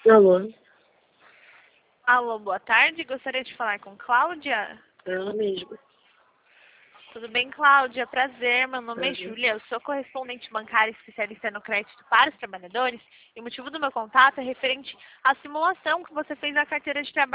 Alô? Alô, boa tarde. Gostaria de falar com Cláudia. Ela mesma. Tudo bem, Cláudia? Prazer. Meu nome é Prazer. Júlia. Eu sou correspondente bancária especialista no crédito para os trabalhadores. E o motivo do meu contato é referente à simulação que você fez na carteira de trabalho